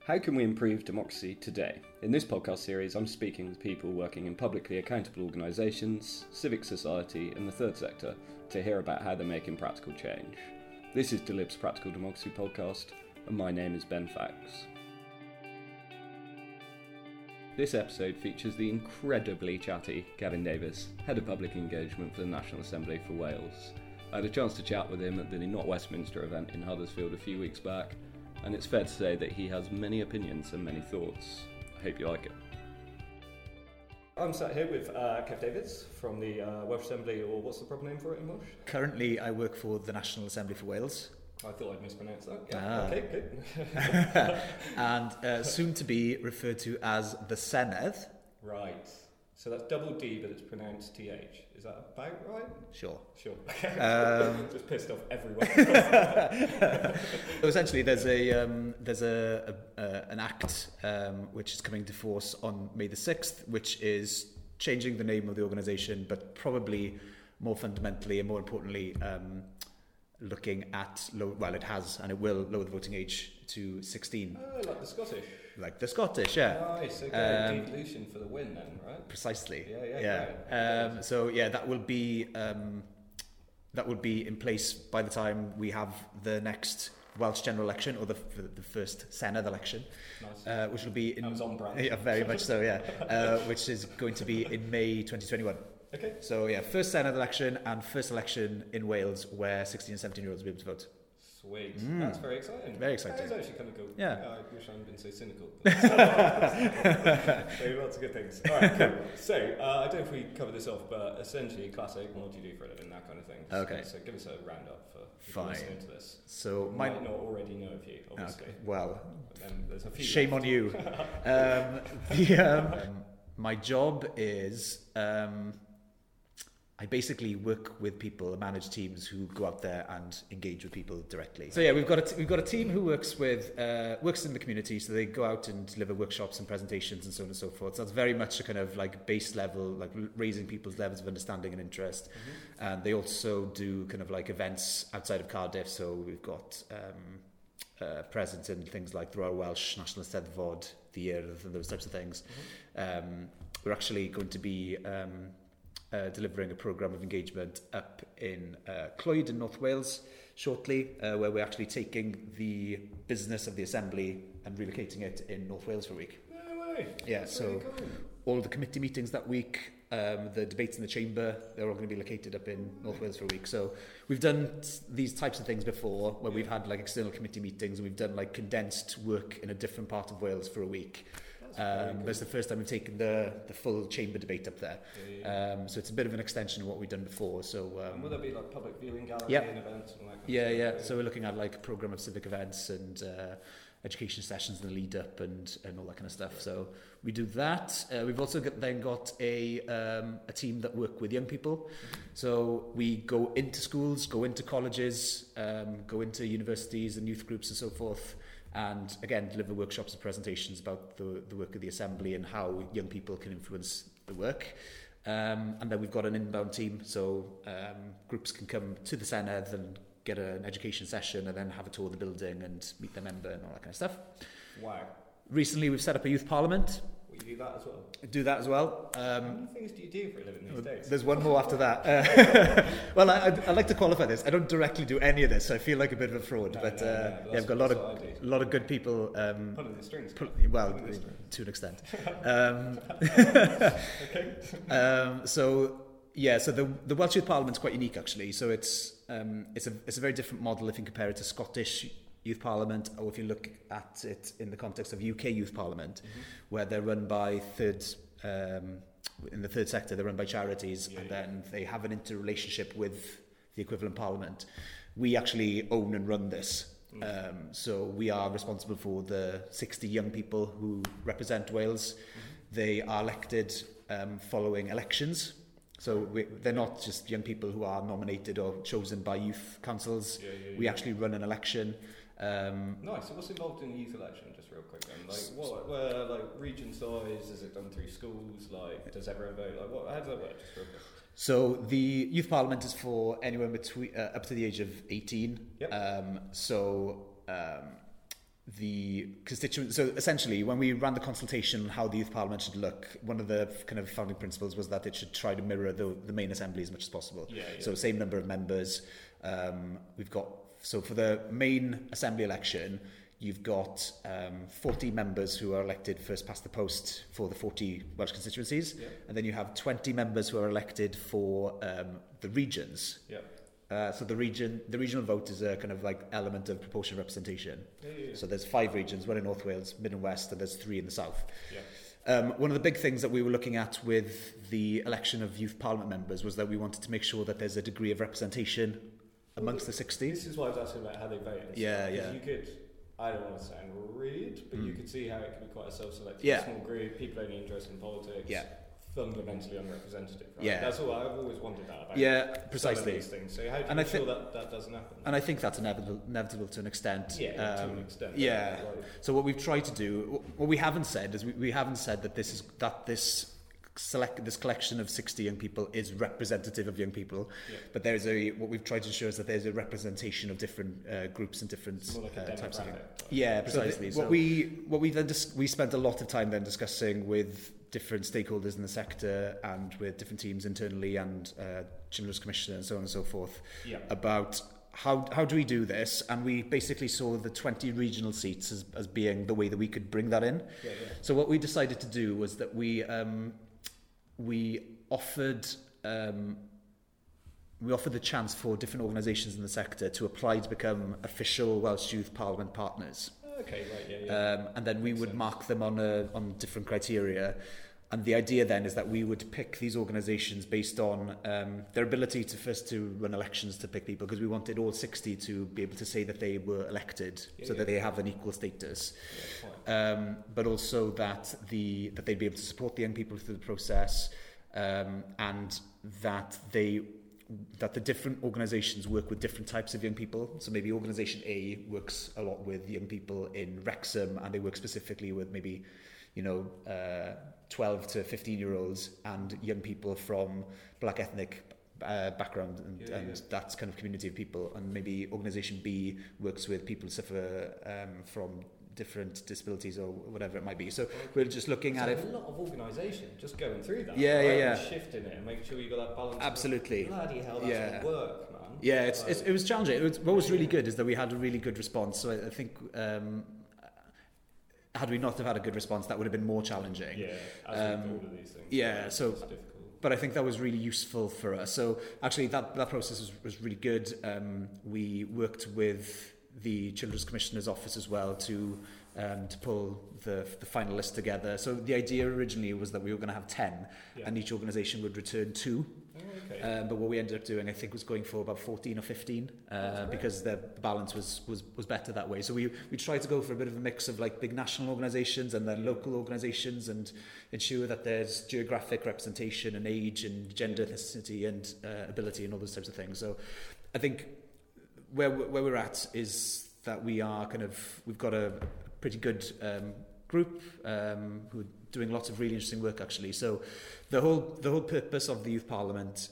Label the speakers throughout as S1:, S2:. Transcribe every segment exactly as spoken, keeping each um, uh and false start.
S1: How can we improve democracy today? In this podcast series, I'm speaking with people working in publicly accountable organisations, civic society and the third sector to hear about how they're making practical change. This is DeLib's Practical Democracy Podcast, and my name is Ben Fax. This episode features the incredibly chatty Gavin Davis, Head of Public Engagement for the National Assembly for Wales. I had a chance to chat with him at the Not Westminster event in Huddersfield a few weeks back, and it's fair to say that he has many opinions and many thoughts. I hope you like it. I'm sat here with uh, Kev Davids from the uh, Welsh Assembly, or what's the proper name for it in Welsh?
S2: Currently, I work for the National Assembly for Wales.
S1: I thought I'd mispronounce that. Yeah,
S2: ah.
S1: okay, good.
S2: and uh, soon to be referred to as the Senedd.
S1: Right. So that's double D, but it's pronounced T H. Is that about right?
S2: Sure.
S1: Sure.
S2: Um,
S1: Just pissed off everyone.
S2: so essentially, there's a um, there's a, a, a an act um, which is coming to force on May the sixth, which is changing the name of the organisation, but probably more fundamentally and more importantly, um, looking at low, well, it has and it will lower the voting age to sixteen.
S1: Oh, like the Scottish.
S2: Like the Scottish, yeah.
S1: Nice, okay. Um, devolution for the win then, right?
S2: Precisely.
S1: Yeah, yeah,
S2: yeah. Um, so yeah, that will be um, that will be in place by the time we have the next Welsh general election, or the the first Senedd election,
S1: nice.
S2: uh, which will be in.
S1: That was on brand.
S2: Yeah, very much so. Yeah, uh, which is going to be in May twenty twenty-one.
S1: Okay.
S2: So yeah, first Senedd election and first election in Wales where sixteen and seventeen year olds will be able to vote.
S1: Sweet.
S2: Mm.
S1: That's very exciting.
S2: Very exciting.
S1: That is actually kind of cool.
S2: Yeah.
S1: Uh, I wish I hadn't been so cynical. So lots of good things. All right, cool. So, uh, I don't know if we cover this off, but essentially, classic, what do you do for a living, that kind of thing.
S2: Okay.
S1: So, so give us a roundup for people
S2: Fine.
S1: listening to this.
S2: So,
S1: I
S2: my...
S1: might not already know of you, obviously.
S2: Okay. Well,
S1: then there's a few
S2: shame
S1: left.
S2: on you. um, the, um, my job is... Um, I basically work with people, manage teams who go out there and engage with people directly. So yeah, we've got a t- we've got a team who works with uh, works in the community. So they go out and deliver workshops and presentations and so on and so forth. So it's very much a kind of like base level, like raising people's levels of understanding and interest. Mm-hmm. And they also do kind of like events outside of Cardiff. So we've got um, uh, presence in things like the Royal Welsh National Eisteddfod, the Urdd, and those types of things. Mm-hmm. Um, we're actually going to be um, Uh, delivering a programme of engagement up in uh, Clwyd in North Wales shortly, uh, where we're actually taking the business of the Assembly and relocating it in North Wales for a week.
S1: No way.
S2: Yeah,
S1: That's
S2: so
S1: really cool.
S2: all of the committee meetings that week, um, the debates in the chamber, they're all going to be located up in North Wales for a week. So we've done t- these types of things before, where we've had like external committee meetings, and we've done like condensed work in a different part of Wales for a week. Um, but it's the first time we've taken the, the full chamber debate up there. Yeah, yeah. Um, so it's a bit of an extension of what we've done before. So um,
S1: and will there be like public viewing gallery
S2: yeah.
S1: and events and all that kind
S2: yeah,
S1: of stuff?
S2: Yeah, yeah. So we're looking at like a programme of civic events and uh, education sessions in the lead up and, and all that kind of stuff. So we do that. Uh, we've also got, then got a, um, a team that work with young people. Mm-hmm. So we go into schools, go into colleges, um, go into universities and youth groups and so forth. And again, deliver workshops and presentations about the, the work of the Assembly and how young people can influence the work. Um, and then we've got an inbound team, so um, groups can come to the Senedd and get an education session and then have a tour of the building and meet their member and all that kind of stuff.
S1: Wow.
S2: Recently, we've set up a youth parliament.
S1: We do that as well.
S2: Do that as well. Um,
S1: How many things do you do for a living these days?
S2: There's one more after that. Uh, well, I, I'd, I'd like to qualify this. I don't directly do any of this, so I feel like a bit of a fraud.
S1: No,
S2: but
S1: no,
S2: uh,
S1: no,
S2: yeah,
S1: that's
S2: I've got a lot of
S1: what I do.
S2: a lot of good people. Um,
S1: Pulling the strings.
S2: Pull, well,
S1: Pulling the strings.
S2: to an extent. Um,
S1: okay.
S2: um, so yeah, so the the Welsh Youth Parliament's quite unique actually. So it's um, it's a it's a very different model if you compare it to Scottish Youth Parliament, or if you look at it in the context of U K Youth Parliament, mm-hmm. where they're run by third, um, in the third sector, they're run by charities, yeah, and yeah. then they have an interrelationship with the equivalent parliament. We actually own and run this. Mm-hmm. Um, so we are responsible for the sixty young people who represent Wales. Mm-hmm. They are elected um, following elections. So we, they're not just young people who are nominated or chosen by youth councils. Yeah, yeah, yeah. We actually run an election. Um,
S1: nice. So what's involved in the youth election, just real quick then? Like, what, where, like, region size, is it done through schools? Like, does everyone vote? Like, what, how does that work, just real quick?
S2: So the youth parliament is for anyone between uh, up to the age of eighteen.
S1: Yep.
S2: Um, so um, the constituents. So essentially, when we ran the consultation on how the Youth Parliament should look, one of the kind of founding principles was that it should try to mirror the, the main assembly as much as possible.
S1: Yeah, yeah.
S2: So same number of members. Um, we've got, so for the main assembly election, you've got um, forty members who are elected first past the post for the forty Welsh constituencies.
S1: Yeah.
S2: And then you have twenty members who are elected for um, the regions.
S1: Yeah.
S2: Uh, so the region, the regional vote is a kind of like element of proportional representation.
S1: Yeah, yeah, yeah.
S2: So there's five regions, one in North Wales, Mid and West, and there's three in the South.
S1: Yeah.
S2: Um, one of the big things that we were looking at with the election of Youth Parliament members was that we wanted to make sure that there's a degree of representation amongst
S1: well,
S2: the sixty.
S1: This is why I was asking about how they vote.
S2: Yeah, yeah.
S1: You could, I don't want to sound rude, but mm. you could see how it could be quite a self-selected
S2: yeah.
S1: small group, people only interested in politics.
S2: Yeah.
S1: Fundamentally unrepresentative, right?
S2: Yeah.
S1: That's all. I've always wondered that about
S2: yeah, precisely.
S1: These things. So how do you
S2: and
S1: make
S2: I think,
S1: sure that that doesn't happen?
S2: And I think that's inevitable, inevitable to an extent.
S1: Yeah,
S2: um,
S1: to an extent.
S2: Yeah.
S1: Right.
S2: So what we've tried to do, what we haven't said is we, we haven't said that this is that this select this collection of sixty young people is representative of young people, yeah. but there's a what we've tried to ensure is that there's a representation of different uh, groups and different
S1: like
S2: uh, types of things.
S1: Right?
S2: Yeah, precisely. So, the, what so we what we then dis- we spent a lot of time then discussing with different stakeholders in the sector and with different teams internally and uh, Children's Commissioner and so on and so forth
S1: yeah.
S2: about how how do we do this, and we basically saw the twenty regional seats as, as being the way that we could bring that in.
S1: Yeah, yeah.
S2: So what we decided to do was that we um, we offered um, we offered the chance for different organisations in the sector to apply to become official Welsh Youth Parliament partners.
S1: Okay, right, yeah, yeah.
S2: Um, and then we
S1: Makes
S2: would
S1: sense.
S2: mark them on a, on different criteria. And the idea then is that we would pick these organisations based on um, their ability to first to run elections to pick people, because we wanted all sixty to be able to say that they were elected,
S1: yeah,
S2: so
S1: yeah.
S2: that they have an equal status.
S1: Yeah,
S2: um, but also that the that they'd be able to support the young people through the process, um, and that they that the different organisations work with different types of young people. So maybe organisation A works a lot with young people in Wrexham, and they work specifically with maybe, you know, uh, twelve to fifteen year olds and young people from black ethnic uh, background, and,
S1: yeah,
S2: and
S1: yeah.
S2: that kind of community of people. And maybe organisation B works with people who suffer um, from different disabilities or whatever it might be. So okay. we're just looking
S1: so
S2: at it.
S1: A lot of organisation just going through that.
S2: Yeah,
S1: right?
S2: yeah, yeah.
S1: And shifting it and making sure you got that balance.
S2: Absolutely.
S1: Bloody hell, that's
S2: yeah.
S1: work, man.
S2: Yeah, it's, it's it was challenging. It was, what was really good is that we had a really good response. So I, I think um, had we not have had a good response, that would have been more challenging.
S1: Yeah, as
S2: um,
S1: with all of these things.
S2: Yeah,
S1: it's
S2: so.
S1: difficult.
S2: But I think that was really useful for us. So actually, that that process was, was really good. Um, we worked with the Children's Commissioner's office as well to um, to pull the the final list together. So the idea originally was that we were going to have ten,
S1: yeah.
S2: and each organisation would return two.
S1: Oh, okay.
S2: Um, but what we ended up doing, I think, was going for about fourteen or fifteen, uh, because the balance was, was was better that way. So we we tried to go for a bit of a mix of like big national organisations and then local organisations, and ensure that there's geographic representation and age and gender ethnicity and uh, ability and all those types of things. So I think where where we're at is that we are kind of we've got a pretty good um, group um, who are doing lots of really interesting work actually. So the whole the whole purpose of the Youth Parliament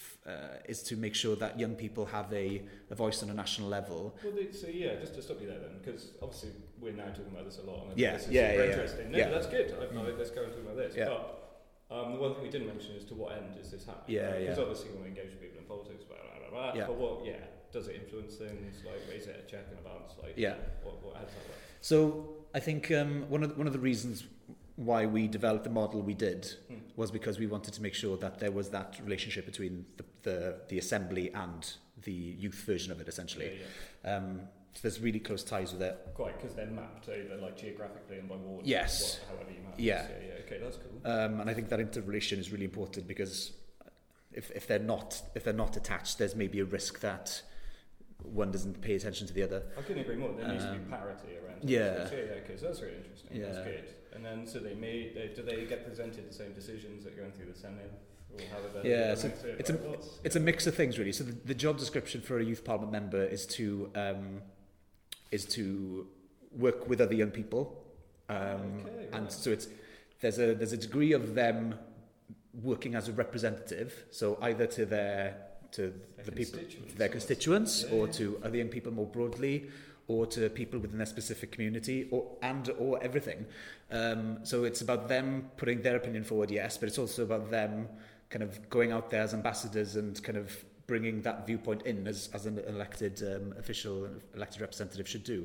S2: uh, is to make sure that young people have a, a voice on a national level.
S1: Well, they, so yeah, just to stop you there then, because obviously we're now talking about this a lot, and
S2: yeah,
S1: this is
S2: yeah,
S1: super
S2: yeah,
S1: interesting.
S2: yeah.
S1: No,
S2: yeah.
S1: but that's good. I, I, let's go and talk about this.
S2: Yeah.
S1: But um, the one thing we didn't mention is to what end is this happening?
S2: Yeah,
S1: Because
S2: yeah.
S1: obviously we want to engage with people in politics, blah, blah, blah, blah.
S2: Yeah.
S1: But what, yeah, does it influence things? Like, is it a check and a balance? Like,
S2: Yeah.
S1: What, what, how does that work?
S2: So I think um, one of the, one of the reasons why we developed the model we did
S1: Hmm.
S2: was because we wanted to make sure that there was that relationship between the the, the assembly and the youth version of it, essentially.
S1: Yeah, yeah.
S2: Um, so there's really close ties with it.
S1: Quite, because they're mapped either like geographically and by ward.
S2: Yes.
S1: What, however you map it.
S2: Yeah.
S1: So, yeah. Okay, that's cool.
S2: Um, and I think that interrelation is really important, because if if they're not if they're not attached, there's maybe a risk that one doesn't pay attention to the other.
S1: I couldn't agree more. There needs to be
S2: Um,
S1: parity around.
S2: yeah.
S1: So, yeah, because that's really interesting.
S2: Yeah.
S1: That's good. And then, so they made. They, do they get presented the same decisions that are going through the Senate, or how are they?
S2: Yeah, so
S1: it?
S2: it's a
S1: Like, what's-
S2: it's a mix of things really. So the, the job description for a youth parliament member is to um, is to work with other young people, um,
S1: Okay,
S2: and
S1: right.
S2: so it's there's a there's a degree of them working as a representative. So either to their to
S1: Their
S2: the people,
S1: constituents,
S2: their
S1: or-
S2: constituents,
S1: Yeah,
S2: or
S1: yeah.
S2: to other young people more broadly, or to people within their specific community, or and or everything. Um, so it's about them putting their opinion forward, yes, but it's also about them kind of going out there as ambassadors and kind of bringing that viewpoint in as, as an elected um, official, elected representative should do.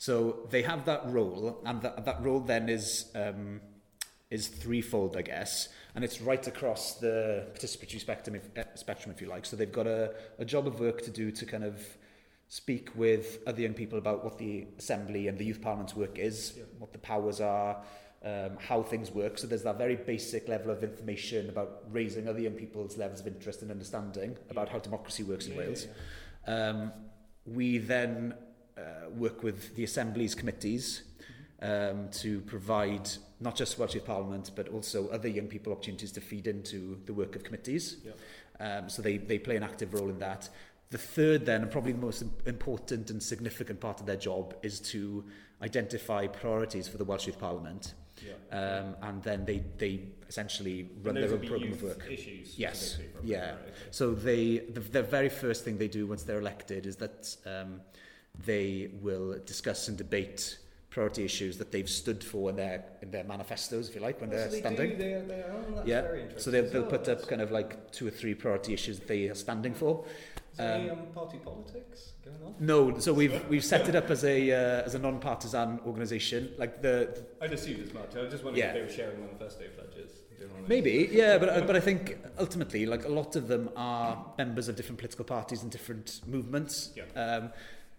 S2: So they have that role, and that, that role then is um, is threefold, I guess, and it's right across the participatory spectrum, if, uh, spectrum, if you like. So they've got a, a job of work to do to kind of speak with other young people about what the Assembly and the Youth Parliament's work is, yeah. what the powers are, um, how things work. So there's that very basic level of information about raising other young people's levels of interest and understanding about how democracy works in yeah, Wales. Yeah, yeah. Um, we then uh, work with the Assembly's committees mm-hmm. um, to provide not just Welsh Youth Parliament, but also other young people opportunities to feed into the work of committees. Yeah. Um, so they, they play an active role in that. The third then, and probably the most important and significant part of their job, is to identify priorities for the Welsh Youth Parliament. Yeah. Um, and then they, they essentially run their own programme of work.
S1: Issues
S2: yes. Yeah. Right, okay. So they the, the very first thing they do once they're elected is that um, they will discuss and debate priority issues that they've stood for in their in their manifestos, if you like, when
S1: well,
S2: they're
S1: so they
S2: standing.
S1: Do, they are, they are, oh, that's
S2: yeah.
S1: very interesting.
S2: So they'll, they'll
S1: well.
S2: put
S1: that's...
S2: up kind of like two or three priority issues that they are standing for.
S1: Is there um, any um, party politics going on?
S2: No, so we've we've set it up as a uh, as a non-partisan organisation. Like the,
S1: I'd assumed as much. I was just wondering yeah. if they were sharing manifesto pledges.
S2: Maybe, yeah, but but I think ultimately, like a lot of them are members of different political parties and different movements,
S1: yeah.
S2: um,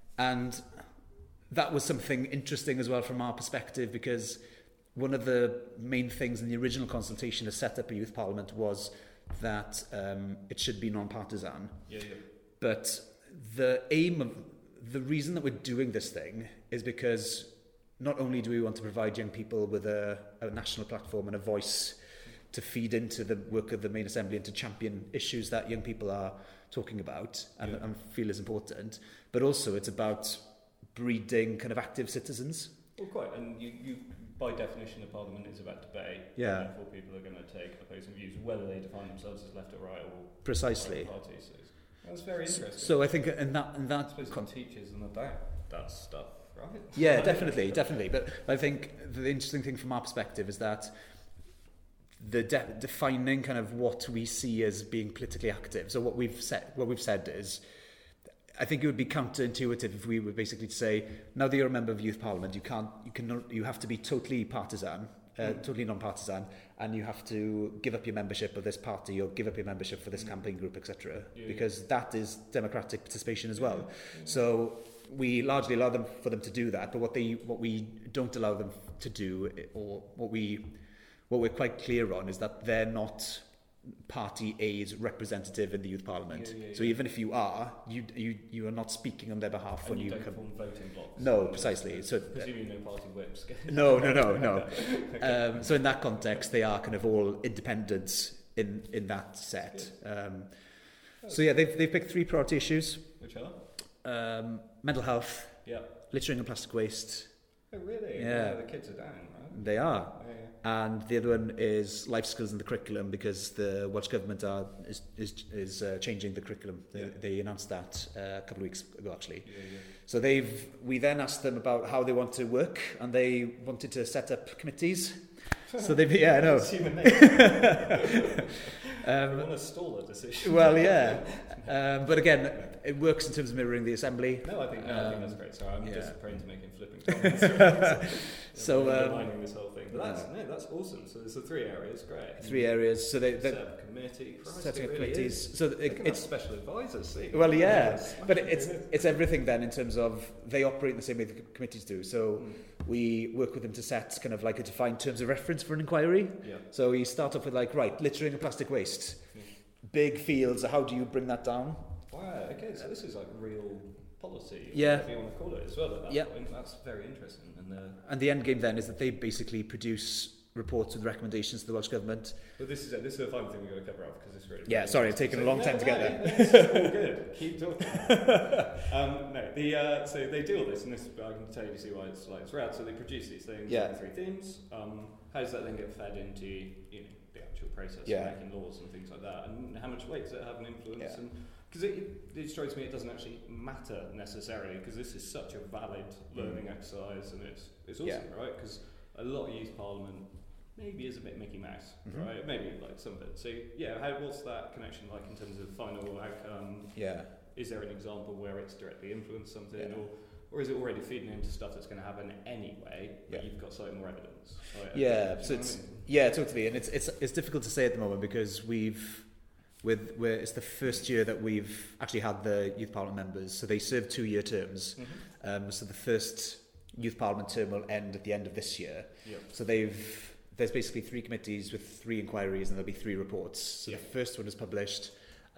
S2: and that was something interesting as well from our perspective, because one of the main things in the original consultation to set up a youth parliament was that um, it should be non-partisan.
S1: Yeah, yeah.
S2: But the aim of the reason that we're doing this thing is because not only do we want to provide young people with a, a national platform and a voice to feed into the work of the main assembly and to champion issues that young people are talking about and, yeah. and feel is important, but also it's about breeding kind of active citizens.
S1: Well, quite, and you, you by definition, the Parliament is about debate.
S2: Yeah.
S1: And therefore, people are going to take opposing views, whether they define themselves as left or right or
S2: precisely.
S1: Right parties. So that's very interesting.
S2: So, so I think in that in that
S1: I suppose con- teaches them about that stuff, right?
S2: Yeah, definitely, definitely. But I think the interesting thing from our perspective is that the de- defining kind of what we see as being politically active. So what we've said, what we've said is, I think it would be counterintuitive if we were basically to say, now that you're a member of Youth Parliament, you can't, you can, you have to be totally partisan, uh, mm. totally non-partisan, and you have to give up your membership of this party or give up your membership for this mm. campaign group, et cetera. Yeah, because yeah. that is democratic participation as well. Yeah, yeah. So we largely allow them for them to do that, but what they, what we don't allow them to do, or what we, what we're quite clear on, is that they're not Party A's representative in the Youth Parliament. Yeah, yeah, yeah. So even if you are, you you you are not speaking on their behalf
S1: and
S2: when
S1: you,
S2: you
S1: don't
S2: come.
S1: Form voting blocks.
S2: No, precisely. So
S1: presumably no party whips.
S2: no, no, no, no. Okay. Um, so in that context, they are kind of all independents in in that set. Um, so yeah, they've they've picked three priority issues.
S1: Which are
S2: um, mental health,
S1: yeah,
S2: littering and plastic waste.
S1: Oh really?
S2: Yeah,
S1: yeah the kids are down, right?
S2: They are.
S1: Oh, yeah.
S2: And the other one is life skills in the curriculum, because the Welsh Government are, is is, is uh, changing the curriculum. They, yeah. they announced that uh, a couple of weeks ago, actually.
S1: Yeah, yeah.
S2: So they've we then asked them about how they want to work, and they wanted to set up committees. So they've yeah, I know.
S1: um, they want to stall a decision.
S2: Well, yeah, um, but again, it works in terms of mirroring the Assembly.
S1: No, I think no,
S2: um,
S1: I think that's great. Sorry, I'm
S2: yeah.
S1: just prone to making flipping comments.
S2: so
S1: underlining um, this whole thing, but that's no, that's awesome. So there's the three areas, great.
S2: Three areas. So they
S1: set up a committee,
S2: setting up
S1: really
S2: committees.
S1: Is.
S2: So it, it's
S1: special advisors. See.
S2: Well, yeah, but it's it's everything then in terms of they operate in the same way the committees do. So mm. we work with them to set kind of like a defined terms of reference for an inquiry.
S1: Yeah.
S2: So we start off with like right, littering and plastic waste, mm. big fields. How do you bring that down?
S1: Wow. Okay, so this is like real policy,
S2: yeah,
S1: whatever you want to call it as well at that
S2: yep.
S1: point. That's very interesting. And, uh,
S2: and the end game then is that they basically produce reports with recommendations to the Welsh Government.
S1: But this is a, this is a final thing we've got to cover off because it's really
S2: yeah sorry it's taken a long
S1: no,
S2: time
S1: no,
S2: to get
S1: no,
S2: there.
S1: No, it's all good, keep talking. um, no the uh, so they do all this, and this I can tell you see why it's like throughout. So they produce these things,
S2: yeah.
S1: three themes. Um, how does that then get fed into you know the actual process
S2: yeah.
S1: of making laws and things like that, and how much weight does it have an influence?
S2: Yeah.
S1: And
S3: Because it, it strikes me it doesn't actually matter necessarily, because this is such a valid learning mm. exercise, and it's it's awesome, yeah. right? Because a lot of youth parliament maybe is a bit Mickey Mouse, mm-hmm. right? Maybe like some of it. So yeah, how what's that connection like in terms of final outcome?
S2: Yeah.
S3: Is there an example where it's directly influenced something,
S2: yeah.
S3: or or is it already feeding into stuff that's going to happen anyway, but yeah. you've got slightly more evidence? Right?
S2: Yeah. So it's I mean? yeah, totally, and it's it's it's difficult to say at the moment because we've. With where it's the first year that we've actually had the youth parliament members, so they serve two-year terms. Mm-hmm. Um, so the first youth parliament term will end at the end of this year. Yep. So they've there's basically three committees with three inquiries, and there'll be three reports. So yep. the first one was published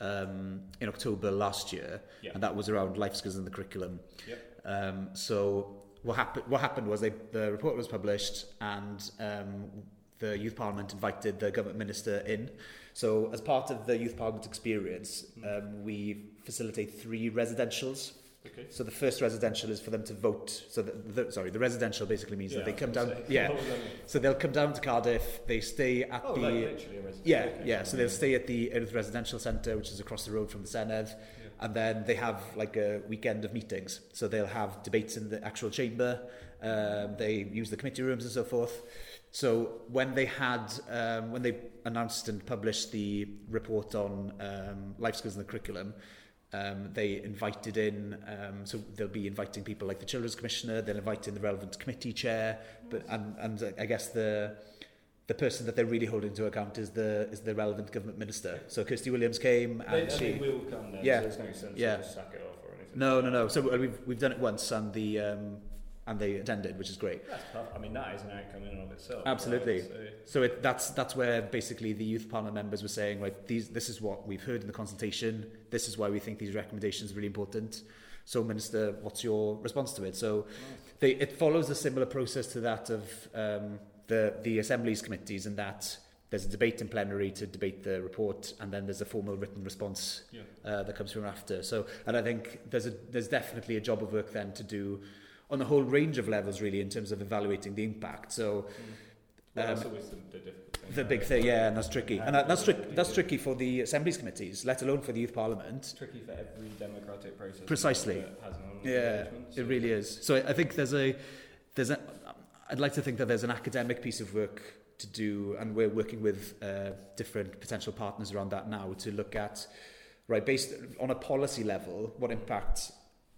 S2: um, in October last year, yep. and that was around life skills in the curriculum. Yep. Um, so what happened? What happened was they, the report was published, and um, the youth parliament invited the government minister in. So as part of the youth parliament experience, um, we facilitate three residentials. Okay. So the first residential is for them to vote. So the, the, sorry, the residential basically means yeah, that they come down. Say. Yeah. So they'll come down to Cardiff. They stay at
S3: oh,
S2: the.
S3: Like literally a residential.
S2: Yeah, okay. yeah. So they'll stay at the Erith Residential Centre, which is across the road from the Senedd, yeah. and then they have like a weekend of meetings. So they'll have debates in the actual chamber. Um, they use the committee rooms and so forth. So when they had, um, when they announced and published the report on um, life skills in the curriculum, um, they invited in, um, so they'll be inviting people like the Children's Commissioner, they'll invite in the relevant committee chair, but and, and I guess the the person that they're really holding to account is the is the relevant government minister. So Kirsty Williams came and
S3: they,
S2: she
S3: they will come then,
S2: yeah,
S3: so there's no sense
S2: yeah.
S3: to just sack it off or anything.
S2: No, no, no. So we've we've done it once, and the um, and they attended, which is great.
S3: That's perfect. I mean, that is an outcome in and of itself.
S2: Absolutely.
S3: Right? So,
S2: so it, that's that's where basically the youth parliament members were saying, right, these this is what we've heard in the consultation. This is why we think these recommendations are really important. So, Minister, what's your response to it? So, nice. they, it follows a similar process to that of um, the the Assembly's committees, in that there's a debate in plenary to debate the report, and then there's a formal written response yeah. uh, that comes from after. So, and I think there's a there's definitely a job of work then to do on a whole range of levels, really, in terms of evaluating the impact. So,
S3: mm. well, um, that's always the, the difficult thing.
S2: The big thing, yeah, and that's tricky. And that, that's, tri- that's tricky for the Assemblies committees, let alone for the Youth Parliament.
S3: It's tricky for every democratic process.
S2: Precisely.
S3: Has an
S2: yeah, so. It really is. So I think there's a, there's a, I'd like to think that there's an academic piece of work to do, and we're working with uh, different potential partners around that now to look at, right, based on a policy level, what impact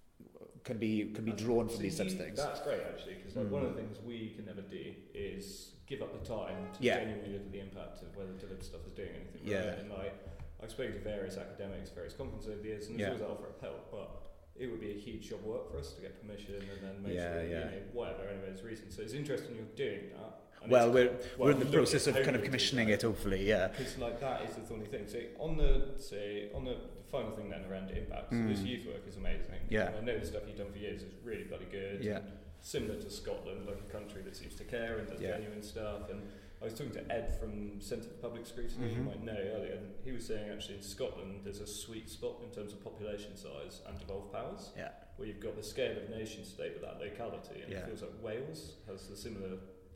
S2: can be can be drawn from these types of things.
S3: That's great, actually, because like, mm. one of the things we can never do is give up the time to
S2: yeah.
S3: genuinely look at the impact of whether delivered stuff is doing anything.
S2: Yeah.
S3: Right? And like, I've spoken to various academics, various conferences over the years, and there's
S2: yeah.
S3: always that offer of help, but it would be a huge job of work for us to get permission and then make
S2: yeah,
S3: sure,
S2: yeah.
S3: you know, whatever, anyway, there's reason. So it's interesting you're doing that.
S2: Well, we're well, we're in the process of kind of commissioning it, hopefully, yeah.
S3: Because like that is the thorny thing. So on the say on the final thing then around impact, so mm. this youth work is amazing.
S2: Yeah.
S3: And I know the stuff you've done for years is really bloody good.
S2: Yeah.
S3: And similar to Scotland, like a country that seems to care and does
S2: yeah.
S3: genuine stuff. And I was talking to Ed from Centre for Public Scrutiny, mm-hmm. you might know earlier, and he was saying actually in Scotland there's a sweet spot in terms of population size and devolved powers.
S2: Yeah.
S3: Where you've got the scale of nation state with that locality, and
S2: yeah.
S3: it feels like Wales has a similar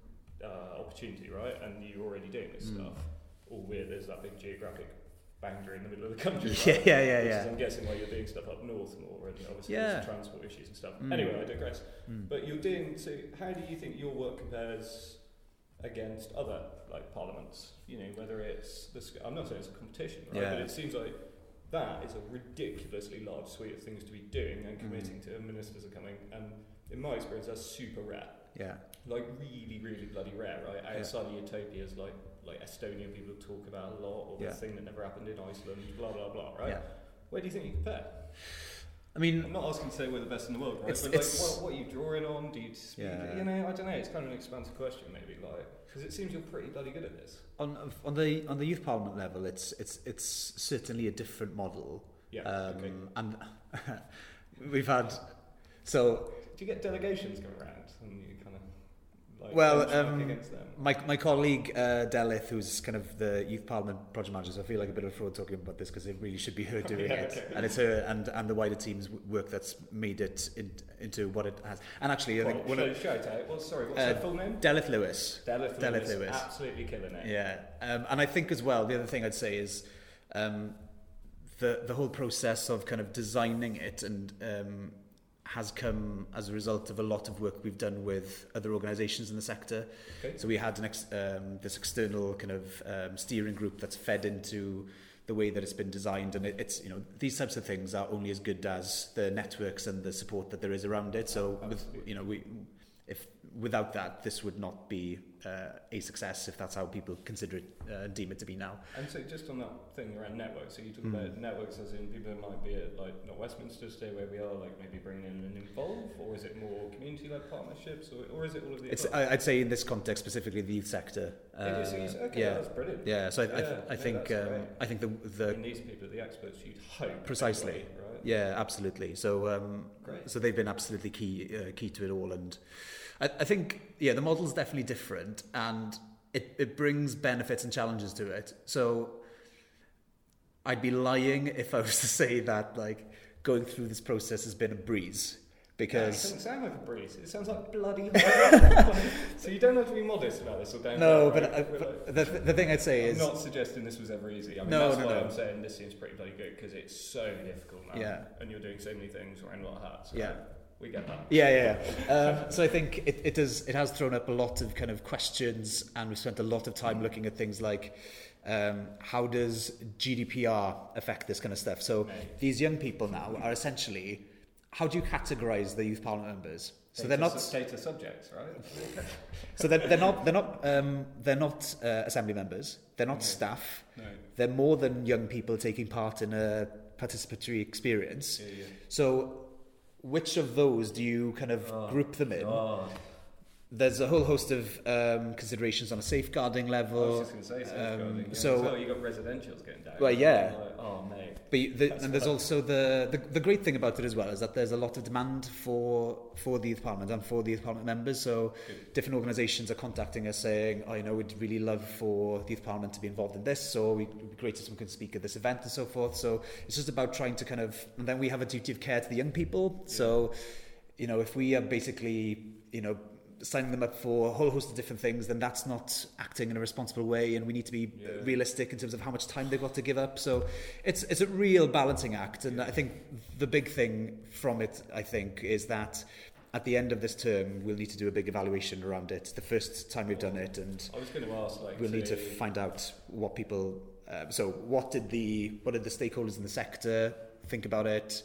S3: Uh, opportunity, right? And you're already doing this mm. stuff. All weird, there's that big geographic boundary in the middle of the country. Right?
S2: yeah, yeah, yeah, yeah.
S3: I'm guessing why you're doing stuff up north more, and obviously
S2: yeah.
S3: there's transport issues and stuff.
S2: Mm.
S3: Anyway, I digress.
S2: Mm.
S3: But you're doing. So, how do you think your work compares against other like parliaments? You know, whether it's the. I'm not saying it's a competition, right?
S2: Yeah.
S3: But it seems like that is a ridiculously large suite of things to be doing and committing mm. to. And ministers are coming, and in my experience, that's super rare.
S2: Yeah.
S3: Like really, really bloody rare, right? Outside yeah. of utopias like like Estonia, people talk about a lot, or the
S2: yeah.
S3: thing that never happened in Iceland, blah blah blah, right?
S2: Yeah.
S3: Where do you think you compare?
S2: I mean,
S3: I'm not asking to say we're the best in the world, right?
S2: It's,
S3: but
S2: it's,
S3: like, what, what are you drawing on? Do you speak?
S2: Yeah.
S3: You know, I don't know. It's kind of an expansive question, maybe, like because it seems you're pretty bloody good at this.
S2: On on the on the youth parliament level, it's it's it's certainly a different model.
S3: Yeah.
S2: Um,
S3: okay.
S2: And we've had so.
S3: Do you get delegations going around and you kind of like
S2: well,
S3: benchmark
S2: um,
S3: against them?
S2: My my colleague uh, Delith, who's kind of the youth parliament project manager, so I feel like a bit of a fraud talking about this because it really should be her doing
S3: yeah,
S2: it,
S3: okay.
S2: and it's her and, and the wider team's work that's made it in, into what it has. And actually,
S3: well,
S2: I think one
S3: shout,
S2: of,
S3: shout out. Well, sorry, what's
S2: uh,
S3: her full name?
S2: Delith Lewis.
S3: Delith,
S2: Delith
S3: Lewis,
S2: Lewis,
S3: absolutely killing it.
S2: Yeah, um, and I think as well the other thing I'd say is. Um, the the whole process of kind of designing it and um, has come as a result of a lot of work we've done with other organisations in the sector.
S3: Okay.
S2: So we had an ex, um, this external kind of um, steering group that's fed into the way that it's been designed, and it, it's, you know, these types of things are only as good as the networks and the support that there is around it. So with, you know, we if without that, this would not be uh, a success, if that's how people consider it uh, and deem it to be now.
S3: And so just on that thing around networks, so you talk
S2: Mm.
S3: about networks as in people that might be at like not Westminster, stay where we are, like maybe bringing in and involve, or is it more community-led partnerships, or, or is it all of the
S2: It's,
S3: above?
S2: I- I'd say in this context, specifically the youth sector.
S3: It is, it is-
S2: uh,
S3: okay,
S2: yeah,
S3: that's brilliant.
S2: yeah. So I, I, th-
S3: Yeah,
S2: I
S3: no,
S2: think
S3: that's
S2: um,
S3: great.
S2: I think the
S3: I
S2: the
S3: mean, these people are the experts you'd hope.
S2: Precisely.
S3: anyway, right?
S2: yeah, absolutely. So um,
S3: Great.
S2: so they've been absolutely key uh, key to it all, and I, I think yeah, the model's definitely different, and it it brings benefits and challenges to it. So I'd be lying if I was to say that like going through this process has been a breeze.
S3: Yeah, it
S2: Because
S3: doesn't sound like a breeze. It sounds like bloody hell. So you don't have to be modest about this or don't.
S2: no,
S3: right?
S2: but, I,
S3: We're
S2: but
S3: like-
S2: the, the thing I'd say
S3: I'm
S2: is
S3: not suggesting this was ever easy. I mean,
S2: No,
S3: that's
S2: no,
S3: why
S2: no.
S3: I'm saying this seems pretty bloody good, because it's so difficult now.
S2: Yeah.
S3: And you're doing so many things wearing a lot of hats.
S2: Yeah.
S3: We get that.
S2: Yeah, yeah, yeah. Um, so I think it, it does. It has thrown up a lot of kind of questions, and we've spent a lot of time looking at things like um, how does G D P R affect this kind of stuff. So
S3: Right.
S2: these young people now are essentially, how do you categorise the youth parliament members? So
S3: Data
S2: they're not.
S3: su- data subjects, right?
S2: So they're, they're not. They're not. Um, they're not uh, assembly members. They're not
S3: Okay.
S2: staff.
S3: No.
S2: They're more than young people taking part in a participatory experience.
S3: Yeah, yeah.
S2: So, which of those do you kind of
S3: Oh,
S2: group them in?
S3: Oh,
S2: There's a whole host of um, considerations on a safeguarding
S3: I
S2: level.
S3: was just going to say safeguarding.
S2: um,
S3: yeah.
S2: so-
S3: well, you got residentials going down.
S2: Well, yeah.
S3: Like, oh, mate.
S2: But you- the,
S3: That's
S2: and there's
S3: fun.
S2: also the, the the great thing about it as well is that there's a lot of demand for for the youth parliament and for the youth parliament members. So
S3: Good.
S2: different organisations are contacting us saying, "Oh, you know, we'd really love for the youth parliament to be involved in this, or we- it'd be great if someone can speak at this event and so forth." So it's just about trying to kind of, and then we have a duty of care to the young people. So, you know, if we are basically, you know, signing them up for a whole host of different things, then that's not acting in a responsible way, and we need to be
S3: Yeah.
S2: realistic in terms of how much time they've got to give up. So it's it's a real balancing act, and I think the big thing from it, I think, is that at the end of this term we'll need to do a big evaluation around it. It's the first time we've done it, and
S3: I was going to ask, like,
S2: we'll need to
S3: say-
S2: find out what people. Uh, so what did the what did the stakeholders in the sector think about it?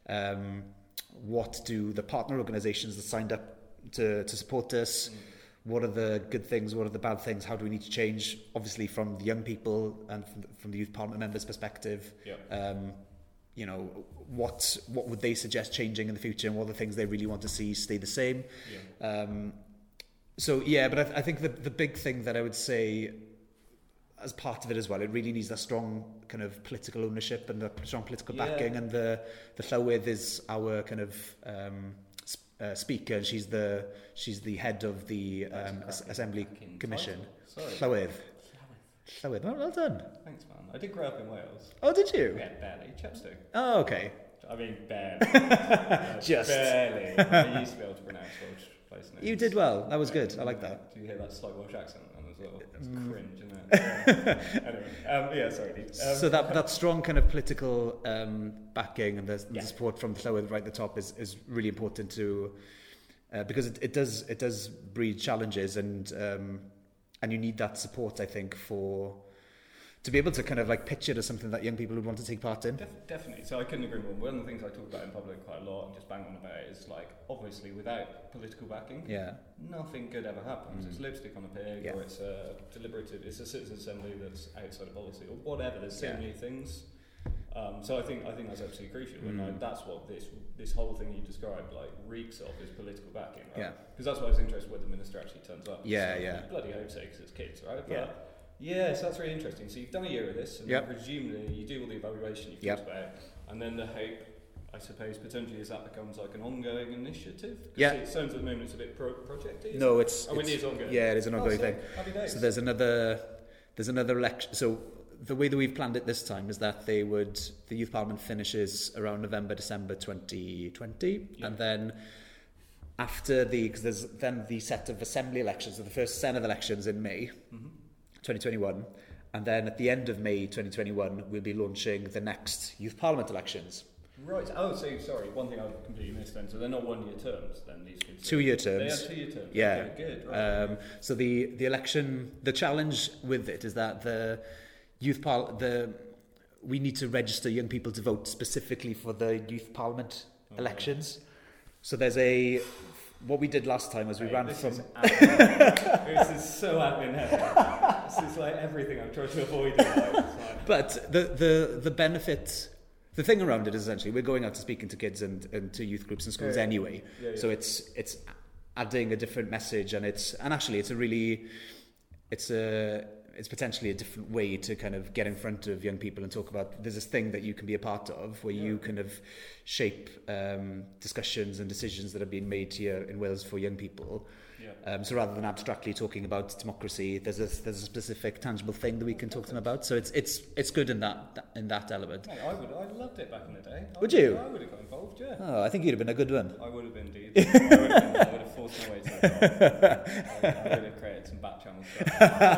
S2: Um, what do the partner organisations that signed up to to support us?
S3: Mm.
S2: What are the good things? What are the bad things? How do we need to change? Obviously, from the young people and from the, from the youth parliament members' perspective,
S3: Yeah.
S2: um, you know, what what would they suggest changing in the future, and what are the things they really want to see stay the same?
S3: Yeah.
S2: Um, so yeah, but I, th- I think the the big thing that I would say as part of it as well, it really needs that strong kind of political ownership and the strong political
S3: Yeah.
S2: backing. And the the Llywydd is our kind of um, sp- uh, speaker, and she's the she's the head of the
S3: That's
S2: um,
S3: a
S2: As-
S3: cracking-
S2: Assembly
S3: cracking
S2: Commission.
S3: title. Sorry.
S2: Llywydd. Llywydd. Well, well done.
S3: Thanks, man. I did grow up in Wales.
S2: Oh, did you?
S3: Yeah, barely. Chepstow.
S2: Oh, okay.
S3: I mean, barely. Uh,
S2: Just.
S3: Barely. I used to be able to pronounce Welsh place names.
S2: You did well. That was good. I like that.
S3: Do you hear that slight Welsh accent on as well? It's
S2: Mm.
S3: cringe, isn't it? Yeah. Anyway, um, yeah, sorry. Dean. Um,
S2: So that that strong kind of political um, backing and the,
S3: Yeah.
S2: the support from Llywydd right at the top is, is really important to uh, because it, it does it does breed challenges, and um, and you need that support, I think, for to be able to kind of like pitch it as something that young people would want to take part in.
S3: Def- definitely. So I couldn't agree more. One of the things I talk about in public quite a lot and just bang on about is like, obviously, without political backing,
S2: Yeah,
S3: nothing good ever happens.
S2: Mm.
S3: It's lipstick on a pig,
S2: Yeah.
S3: or it's a deliberative, it's a citizen assembly that's outside of policy, or whatever. There's so
S2: Yeah.
S3: many things. Um, so I think I think that's absolutely crucial, and
S2: Mm.
S3: like, that's what this this whole thing you described like reeks of is political backing, right?
S2: Yeah.
S3: Because that's why I was interested when the minister actually turns up.
S2: Yeah,
S3: so
S2: yeah.
S3: you bloody hope so, because it's kids, right?
S2: Yeah.
S3: But, yeah, so that's really interesting. So you've done a year of this, and
S2: Yep.
S3: presumably you do all the evaluation you've
S2: Yep.
S3: talked about, and then the hope, I suppose, potentially is that becomes like an ongoing initiative. 'Cause
S2: Yeah.
S3: it sounds at the moment it's a bit pro- projecty.
S2: no, it's,
S3: Oh, it
S2: it's
S3: is ongoing.
S2: yeah, it is an
S3: Oh,
S2: ongoing
S3: so
S2: thing.
S3: Happy days.
S2: So there's another there's another election. So the way that we've planned it this time is that they would the youth parliament finishes around November December twenty twenty,
S3: Yeah.
S2: and then after the because there's then the set of assembly elections, so the first Senedd elections in May
S3: Mhm.
S2: twenty twenty-one, and then at the end of May twenty twenty-one, we'll be launching the next Youth Parliament elections.
S3: Right. Oh, so sorry. One thing I completely missed then. So they're not one-year terms then. These kids.
S2: Two-year terms.
S3: They are two-year terms.
S2: Yeah.
S3: Okay, good. Right.
S2: Um, so the the election, the challenge with it is that the youth par the we need to register young people to vote specifically for the Youth Parliament okay. elections. So there's a what we did last time was we hey, ran
S3: this
S2: from.
S3: Is this is so admin heavy. This is like everything I'm trying to avoid in life. Like...
S2: But the the the benefit. The thing around it is essentially we're going out to speaking to kids and, and to youth groups and schools
S3: yeah, yeah.
S2: anyway.
S3: Yeah, yeah.
S2: So it's it's adding a different message, and it's and actually it's a really it's a it's potentially a different way to kind of get in front of young people and talk about. There's this thing that you can be a part of where yeah. you kind of shape um, discussions and decisions that are being made here in Wales for young people.
S3: Yeah.
S2: Um, so rather than abstractly talking about democracy, there's a there's a specific tangible thing that we can talk to them about. So it's it's it's good in that in that element.
S3: Mate, I would I loved it back in the day. I
S2: would you?
S3: I would have got involved. Yeah.
S2: Oh, I think you'd have been a good one.
S3: I would have been, dude. I would have, been, I would have forced my way to the top. I, I would have created some back channel stuff.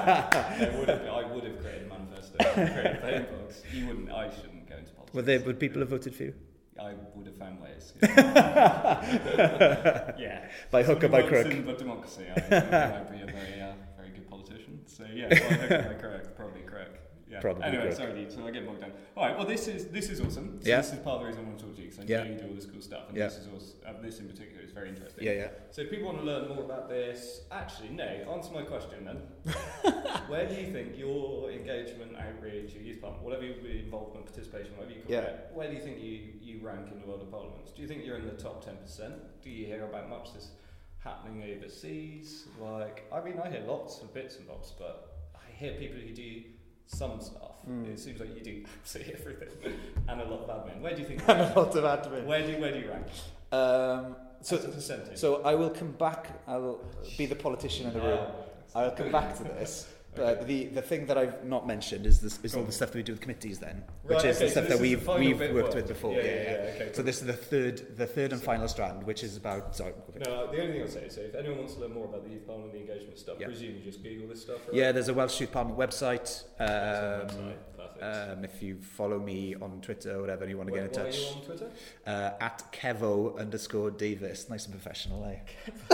S3: I would have. I would have created a manifesto. Created phone books. You wouldn't. I shouldn't go into politics.
S2: Would they? Would people have voted for you?
S3: I would have found ways. Yeah. yeah.
S2: By hook or by crook.
S3: But democracy, I think I'd be a very, uh, very good politician. So yeah, by hook or by crook, probably crook. Yeah.
S2: Probably
S3: anyway,
S2: crook.
S3: sorry, dude. So I get bogged down. All right. Well, this is this is awesome. So
S2: yeah.
S3: This is part of the reason I want to talk to you because I
S2: yeah.
S3: know you do all this cool stuff, and
S2: yeah.
S3: this is also, uh, this in particular is very interesting.
S2: Yeah, yeah.
S3: So if people want to learn more about this, actually, no. Answer my question then. Where do you think your engagement, outreach, your youth parliament, whatever your involvement, participation, whatever you call
S2: yeah.
S3: it, where do you think you, you rank in the world of parliaments? Do you think you're in the top ten percent? Do you hear about much this happening overseas? Like, I mean, I hear lots of bits and bobs, but I hear people who do some stuff. Mm. It seems like you do absolutely everything, and a lot of admin. Where do you think?
S2: And a lot of admin.
S3: Where do where do you rank?
S2: Um, so,
S3: As a percentage.
S2: So I will come back. I will be the politician in the room. I'll come back to this. But okay. the, the thing that I've not mentioned is this is cool. all the stuff that we do with committees then, which
S3: right,
S2: is
S3: okay,
S2: the stuff
S3: so
S2: that we've we've
S3: work.
S2: worked with before.
S3: Yeah,
S2: yeah,
S3: yeah.
S2: yeah.
S3: yeah okay, cool.
S2: So this is the third the third and so, final strand, which is about. Sorry. Okay.
S3: No, the only thing I'll say is so if anyone wants to learn more about the youth parliament and the engagement stuff,
S2: yeah.
S3: presume you just Google this stuff. Right?
S2: Yeah, there's a Welsh Youth Parliament website. Um,
S3: website.
S2: Um, if you follow me on Twitter or whatever, and you want to
S3: Where,
S2: get in touch.
S3: Where are you on Twitter?
S2: Uh, at Kevo underscore Davis. Nice and professional, eh?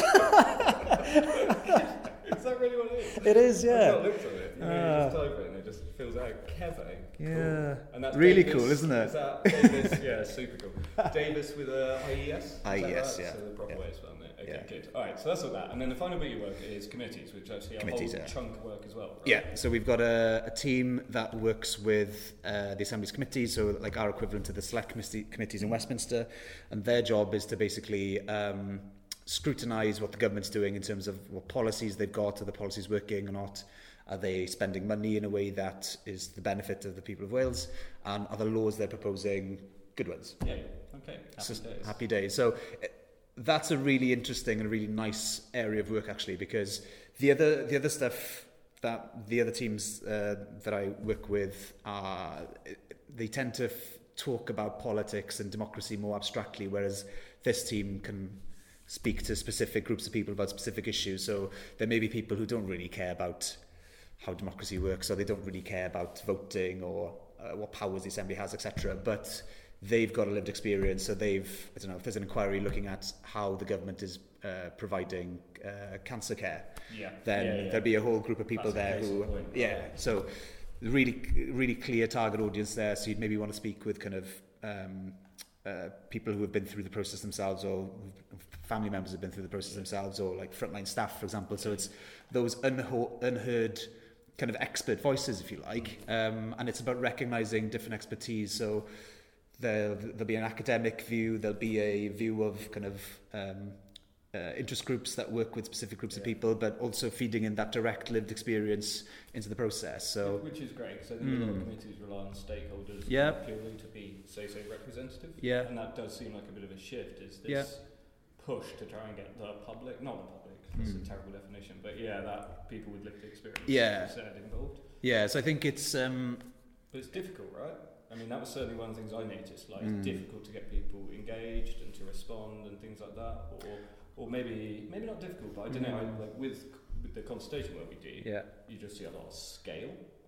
S3: Is that really what it is?
S2: It is, yeah.
S3: I've not looked at it. You know, uh, you just type it and it just fills out Kevo.
S2: Yeah.
S3: Cool. And that's
S2: really
S3: Davis,
S2: cool, isn't it?
S3: Is that Davis? Yeah, super cool. Davis with a I E S?
S2: I E S,
S3: right?
S2: yeah.
S3: So the proper
S2: yeah.
S3: way of spelling it. Okay,
S2: yeah.
S3: good. All right, so that's all that. And then the final bit of your work is committees, which actually a
S2: committees,
S3: whole
S2: yeah.
S3: chunk of work as well. Right?
S2: Yeah, so we've got a, a team that works with uh, the Assembly's committees, so like our equivalent to the select committee, committees in Westminster, and their job is to basically um, scrutinise what the government's doing in terms of what policies they've got, are the policies working or not, are they spending money in a way that is the benefit of the people of Wales, and are the laws they're proposing good ones.
S3: Yeah, okay, happy
S2: so,
S3: days.
S2: Happy days. So that's a really interesting and really nice area of work actually, because the other the other stuff that the other teams uh, that I work with are, they tend to f- talk about politics and democracy more abstractly, whereas this team can speak to specific groups of people about specific issues. So there may be people who don't really care about how democracy works, or they don't really care about voting or uh, what powers the Assembly has, et cetera. But they've got a lived experience, so they've, I don't know, if there's an inquiry looking at how the government is uh, providing uh, cancer care,
S3: yeah.
S2: then
S3: yeah, yeah.
S2: there'll be a whole group of people
S3: That's
S2: there who,
S3: point,
S2: yeah,
S3: right.
S2: so really, really clear target audience there. So you'd maybe want to speak with kind of um, uh, people who have been through the process themselves, or family members have been through the process themselves, or like frontline staff, for example. So it's those unho- unheard kind of expert voices, if you like, um, and it's about recognising different expertise. So There'll, there'll be an academic view, there'll be a view of kind of um, uh, interest groups that work with specific groups yeah. of people, but also feeding in that direct lived experience into the process. So,
S3: Which is great, because I think mm. a lot of committees rely on stakeholders
S2: yeah.
S3: purely to be, say, say, representative.
S2: Yeah.
S3: And that does seem like a bit of a shift, is this
S2: yeah.
S3: push to try and get the public, not the public, that's mm. a terrible definition, but yeah, that people with lived experience
S2: yeah.
S3: said involved.
S2: Yeah, so I think it's... Um,
S3: but it's difficult, right? I mean, that was certainly one of the things I noticed. Like,
S2: mm.
S3: it's difficult to get people engaged and to respond and things like that, or, or maybe, maybe not difficult, but I don't mm. know. I, like with, with the consultation work we do,
S2: yeah.
S3: you just see a lot of scale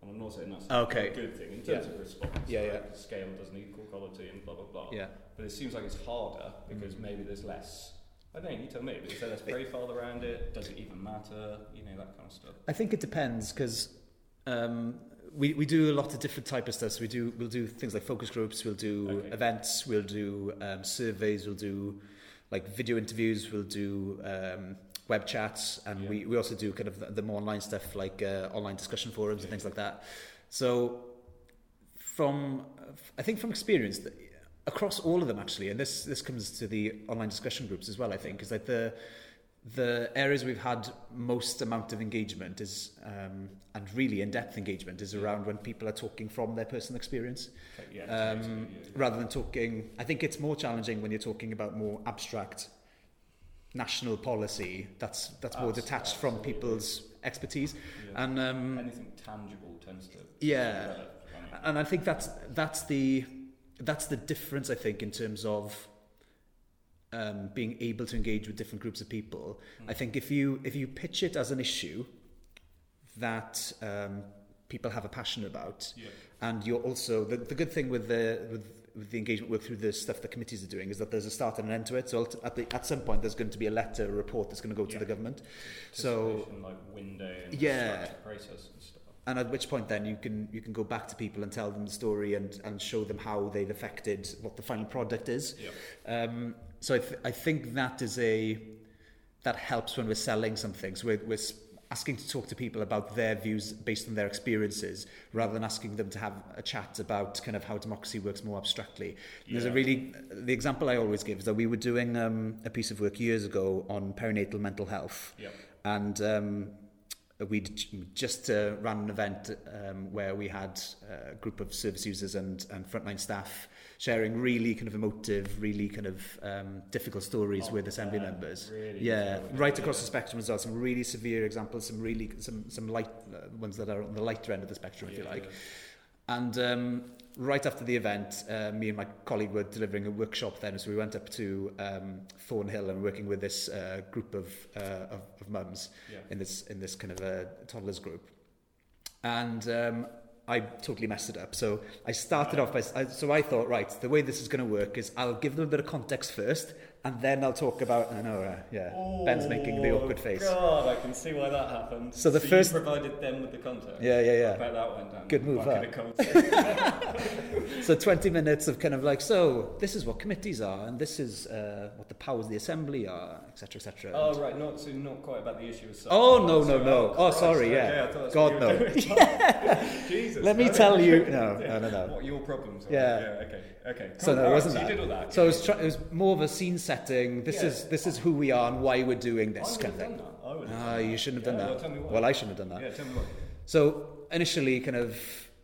S3: And I'm not saying that's
S2: okay.
S3: a good thing in terms
S2: yeah.
S3: of response.
S2: Yeah,
S3: right?
S2: yeah.
S3: Scale doesn't equal quality and blah, blah, blah.
S2: Yeah.
S3: But it seems like it's harder because mm. maybe there's less, I don't know, you tell me, but is there less profile around it? Does it even matter? You know, that kind of stuff. I
S2: think it depends because um, we, we do a lot of different type of stuff. So we do, we'll do things like focus groups, we'll do okay. events, we'll do um, surveys, we'll do like video interviews, we'll do um, web chats, and yeah. we, we also do kind of the, the more online stuff like uh, online discussion forums yeah. and things like that. So from, I think from experience, across all of them actually, and this this comes to the online discussion groups as well, I think, is that the the areas we've had most amount of engagement is, um, and really in-depth engagement, is around when people are talking from their personal experience.
S3: Okay, yeah,
S2: um,
S3: totally, yeah, yeah.
S2: Rather than talking, I think it's more challenging when you're talking about more abstract national policy that's that's more
S3: Absolutely.
S2: detached from people's expertise.
S3: Yeah.
S2: And um,
S3: anything tangible tends to
S2: yeah, and I think that's that's the that's the difference, I think, in terms of um, being able to engage with different groups of people. Mm. I think if you if you pitch it as an issue that um, people have a passion about,
S3: yeah.
S2: and you're also the, the good thing with the with with the engagement work through the stuff that committees are doing is that there's a start and an end to it. So at, the, at some point there's going to be a letter, a report that's going to go to
S3: yeah.
S2: the government. So
S3: like window and
S2: yeah,
S3: process and stuff.
S2: And at which point then you can you can go back to people and tell them the story and, and show them how they've affected what the final product is.
S3: Yeah.
S2: Um, so I, th- I think that is a that helps when we're selling something. So we're, we're asking to talk to people about their views based on their experiences, rather than asking them to have a chat about kind of how democracy works more abstractly. Yeah. There's a really the example I always give is that we were doing um, a piece of work years ago on perinatal mental health,
S3: yeah.
S2: and um, we just uh, ran an event um, where we had a group of service users and, and frontline staff sharing really kind of emotive, really kind of um, difficult stories oh, with assembly yeah, members.
S3: Really
S2: yeah, right across the spectrum as well. Some really severe examples, some really some some light uh, ones that are on the lighter end of the spectrum, if yeah, you like. Yeah. And um, right after the event, uh, me and my colleague were delivering a workshop then, so we went up to um, Thornhill and working with this uh, group of, uh, of, of mums
S3: yeah.
S2: in this in this kind of a toddlers group. And um, I totally messed it up. So I started off by, I, so I thought, right, the way this is going to work is I'll give them a bit of context first, and then I'll talk about, I know, uh, yeah, oh, Ben's making the awkward face.
S3: God, I can see why that happened.
S2: So the
S3: so
S2: first...
S3: you provided them with the context.
S2: Yeah, yeah, yeah.
S3: I bet that went down.
S2: Good move, huh? So twenty minutes of kind of like, so this is what committees are, and this is uh, what the powers of the assembly are, et cetera, et cetera.
S3: Oh, right, not, so not quite about the issue as such.
S2: Oh, no, no,
S3: so,
S2: no. Oh, oh sorry,
S3: okay,
S2: yeah.
S3: I
S2: God, no.
S3: Yeah. Jesus.
S2: Let me
S3: okay.
S2: tell you, no, no, no, no.
S3: What are your problems are.
S2: Yeah.
S3: yeah, okay, okay. Cool.
S2: So no, it wasn't
S3: so
S2: that.
S3: You did all that.
S2: So it was, try- it was more of a scene setting. This
S3: yeah.
S2: is this is who we are and why we're doing this
S3: I
S2: kind of thing.
S3: Done that. I would have
S2: Ah,
S3: done
S2: you
S3: that.
S2: shouldn't have
S3: yeah,
S2: done
S3: well,
S2: that.
S3: tell me why.
S2: Well, I shouldn't have done that.
S3: Yeah, tell me what.
S2: So initially, kind of,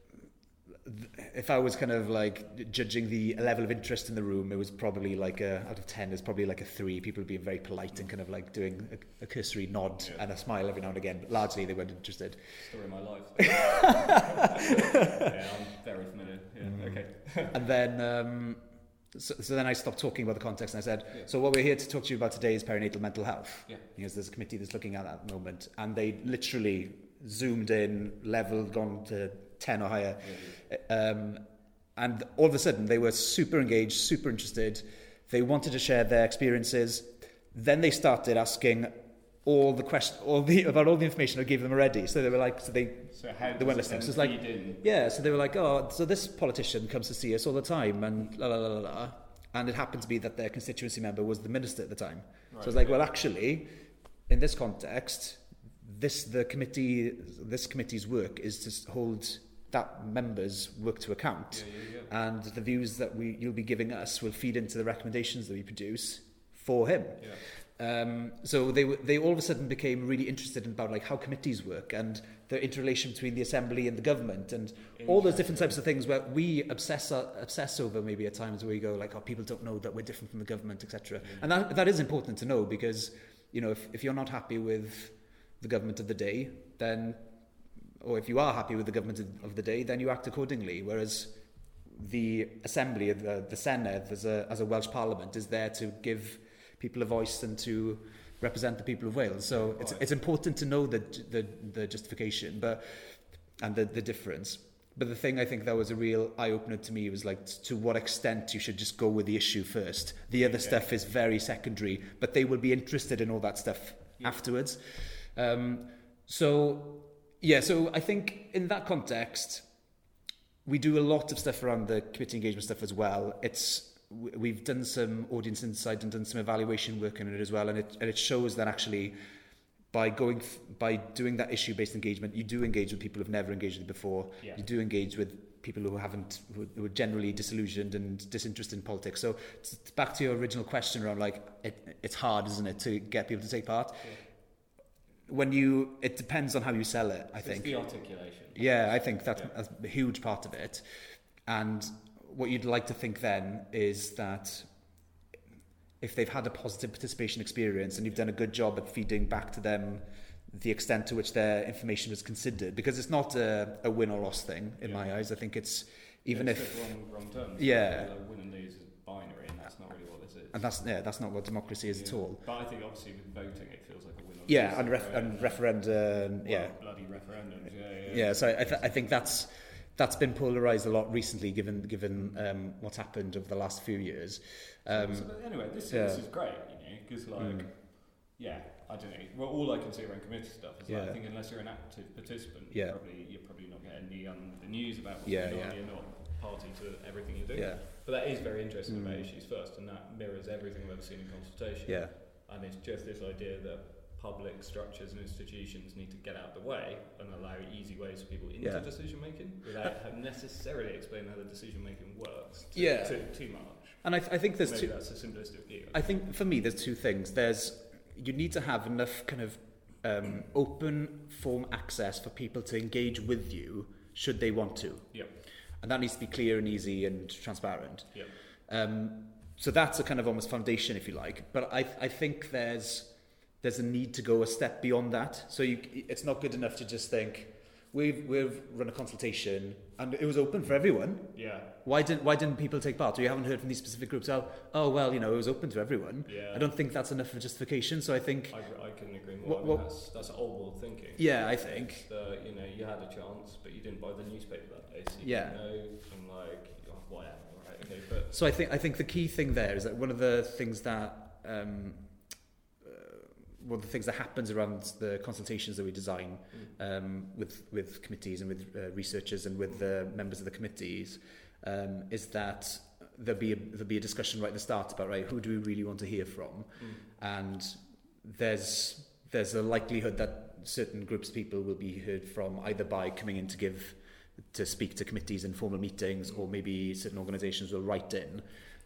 S2: if I was kind of like judging the level of interest in the room, it was probably like a, out of ten, it's probably like a three. People being very polite and kind of like doing a, a cursory nod yeah. and a smile every now and again, but largely they weren't interested.
S3: Story of my life. Yeah, I'm very familiar. Yeah, mm. okay.
S2: And then, um, so, so then I stopped talking about the context and I said,
S3: yeah.
S2: so what we're here to talk to you about today is perinatal mental health.
S3: Yeah.
S2: Because there's a committee that's looking at that at the moment, and they literally zoomed in, level gone to ten or higher. Yeah, yeah. Um, and all of a sudden they were super engaged, super interested. They wanted to share their experiences. Then they started asking all the question, all the about all the information I gave them already. So they were like, so they
S3: so how
S2: they weren't listening. So it's like,
S3: in?
S2: yeah. So they were like, oh, so this politician comes to see us all the time, and la la la la la. And it happened to be that their constituency member was the minister at the time. Right, so it's like, yeah. well, actually, in this context, this the committee, this committee's work is to hold that members' work to account,
S3: yeah, yeah, yeah.
S2: and the views that we you'll be giving us will feed into the recommendations that we produce for him.
S3: Yeah.
S2: Um, so they they all of a sudden became really interested in about like how committees work and the interrelation between the assembly and the government and all those different types of things where we obsess uh, obsess over maybe at times where we go like, oh, people don't know that we're different from the government, et cetera. Yeah. And that that is important to know because, you know, if if you're not happy with the government of the day, then, or if you are happy with the government of the day, then you act accordingly. Whereas the Assembly, the, the Senedd, as a, as a Welsh Parliament, is there to give people a voice and to represent the people of Wales. So it's it's important to know the the, the justification. But and the, the difference. But the thing I think that was a real eye-opener to me was like to what extent you should just go with the issue first. The other okay. stuff is very secondary, but they will be interested in all that stuff yeah. afterwards. Um, so, yeah, so I think in that context, we do a lot of stuff around the committee engagement stuff as well. It's we've done some audience insight and done some evaluation work on it as well, and it and it shows that actually by going by doing that issue-based engagement, you do engage with people who've never engaged with you before. Yeah. You do engage with people who haven't who are generally disillusioned and disinterested in politics. So back to your original question around like it, it's hard, isn't it, to get people to take part? Yeah. When you, it depends on how you sell it, I
S3: it's
S2: think.
S3: The articulation.
S2: Yeah, I think that's yeah. a huge part of it. And what you'd like to think then is that if they've had a positive participation experience and you've done a good job at feeding back to them the extent to which their information was considered, because it's not a, a win or loss thing in yeah. my eyes. I think it's even
S3: yeah, it's
S2: if
S3: wrong, wrong terms.
S2: Yeah,
S3: like win and lose is binary, and that's not really what this is.
S2: And that's yeah, that's not what democracy is yeah. at all.
S3: But I think obviously with voting, it feels like a win or lose.
S2: Yeah, and, ref- and referendum.
S3: Well,
S2: yeah,
S3: bloody referendums. Yeah, yeah.
S2: Yeah, so I, th- I think that's. That's been polarised a lot recently, given given um, what's happened over the last few years. Um,
S3: so, so anyway, this,
S2: yeah.
S3: this is great, you know, because like, mm. yeah, I don't know. Well, all I can see around committee stuff is like,
S2: yeah.
S3: I think unless you're an active participant,
S2: yeah.
S3: you're probably you're probably not getting the um, the news about what's
S2: yeah,
S3: going on.
S2: yeah.
S3: You're not party to everything you do.
S2: Yeah.
S3: But that is very interesting
S2: mm.
S3: about issues first, and that mirrors everything I've ever seen in consultation.
S2: Yeah.
S3: And it's just this idea that public structures and institutions need to get out of the way and allow easy ways for people into
S2: yeah.
S3: decision making without necessarily explaining how the decision making works too,
S2: yeah.
S3: too, too much.
S2: And I, th- I think there's
S3: Maybe
S2: two.
S3: That's a simplistic view.
S2: I think for me, there's two things. There's you need to have enough kind of um, open form access for people to engage with you should they want to.
S3: Yep.
S2: And that needs to be clear and easy and transparent.
S3: Yep.
S2: Um, so that's a kind of almost foundation, if you like. But I, I think there's there's a need to go a step beyond that. So you, it's not good enough to just think, we've we've run a consultation and it was open for everyone.
S3: Yeah.
S2: Why didn't why didn't people take part? Or you haven't heard from these specific groups. Oh, oh well, you know, it was open to everyone.
S3: Yeah.
S2: I don't think that's enough of justification. So I think
S3: I, I couldn't agree more. What, I mean, what, that's that's old world thinking.
S2: Yeah, I think.
S3: The, you know, you had a chance, but you didn't buy the newspaper that day. So you
S2: yeah.
S3: didn't know, and like oh, whatever. Right. Okay. But
S2: so I think I think the key thing there is that one of the things that. Um, one of the things that happens around the consultations that we design mm. um, with with committees and with uh, researchers and with the members of the committees um, is that there'll be a, there'll be a discussion right at the start about right who do we really want to hear from, mm. and there's there's a likelihood that certain groups of people will be heard from either by coming in to give to speak to committees in formal meetings, or maybe certain organisations will write in.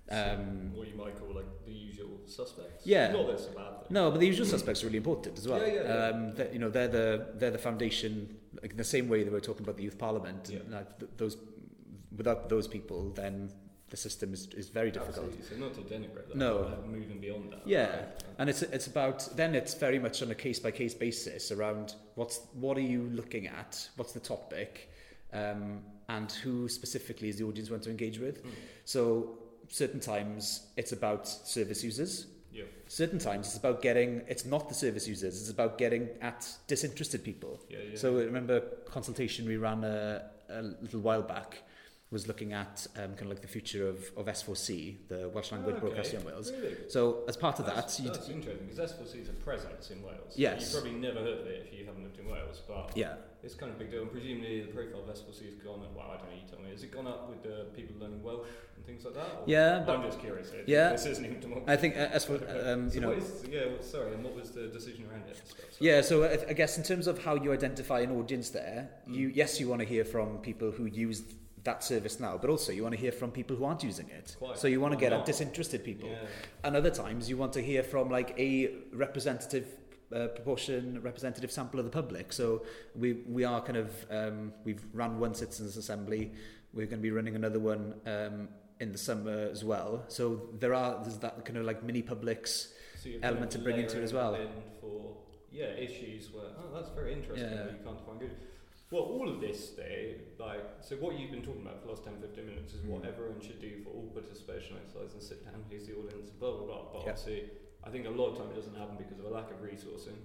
S2: Um,
S3: what you might call like the usual suspects.
S2: Yeah.
S3: Not that's a bad thing.
S2: No, but the usual suspects are really important as well.
S3: Yeah, yeah, yeah.
S2: Um, that, you know, they're the they're the foundation. Like in the same way that we're talking about the youth parliament.
S3: Yeah.
S2: And, like, th- those without those people, then the system is, is very difficult.
S3: Absolutely. So not to denigrate that.
S2: No.
S3: But moving beyond that.
S2: Yeah,
S3: right?
S2: and it's it's about then it's very much on a case by case basis around what's what are you looking at, what's the topic, um, and who specifically is the audience want to engage with. Mm. So. Certain times it's about service users.
S3: Yeah.
S2: Certain times it's about getting, it's not the service users, it's about getting at disinterested people.
S3: Yeah, yeah,
S2: so
S3: yeah.
S2: I remember a consultation we ran a, a little while back was looking at um, kind of like the future of, of S four C, the Welsh Language oh, okay. Broadcasting in Wales.
S3: Really?
S2: So as part of
S3: that's,
S2: that...
S3: That's interesting, because S four C is a presence in Wales.
S2: Yes.
S3: You've probably never heard of it if you haven't lived in Wales, but
S2: yeah.
S3: it's kind of a big deal. And presumably the profile of S four C has gone up, well, I don't know, you tell me, has it gone up with the people learning Welsh and things like that? Or
S2: yeah. But
S3: I'm just curious. Here,
S2: yeah.
S3: This isn't even democracy.
S2: I think uh, S four C, um,
S3: so
S2: you know...
S3: What is, yeah, well, sorry, and what was the decision around it? Stuff, so.
S2: Yeah, so I, I guess in terms of how you identify an audience there,
S3: mm.
S2: you yes, you want to hear from people who use that service now, but also you want to hear from people who aren't using it.
S3: Quite.
S2: So you want to get
S3: not?
S2: at disinterested people.
S3: Yeah.
S2: And other times you want to hear from like a representative uh, proportion, representative sample of the public. So we we are kind of, um, we've run one citizens assembly. We're going to be running another one um, in the summer as well. So there are, there's that kind of like mini publics
S3: so
S2: element to bring into it as well.
S3: For, yeah, issues where, oh, that's very interesting.
S2: Yeah.
S3: You can't find good. Well, all of this, day, like, so what you've been talking about for the last ten, fifteen minutes is what mm. everyone should do for all participation exercise and sit down, face the audience, blah, blah, blah. But
S2: yeah.
S3: obviously, I think a lot of time it doesn't happen because of a lack of resourcing.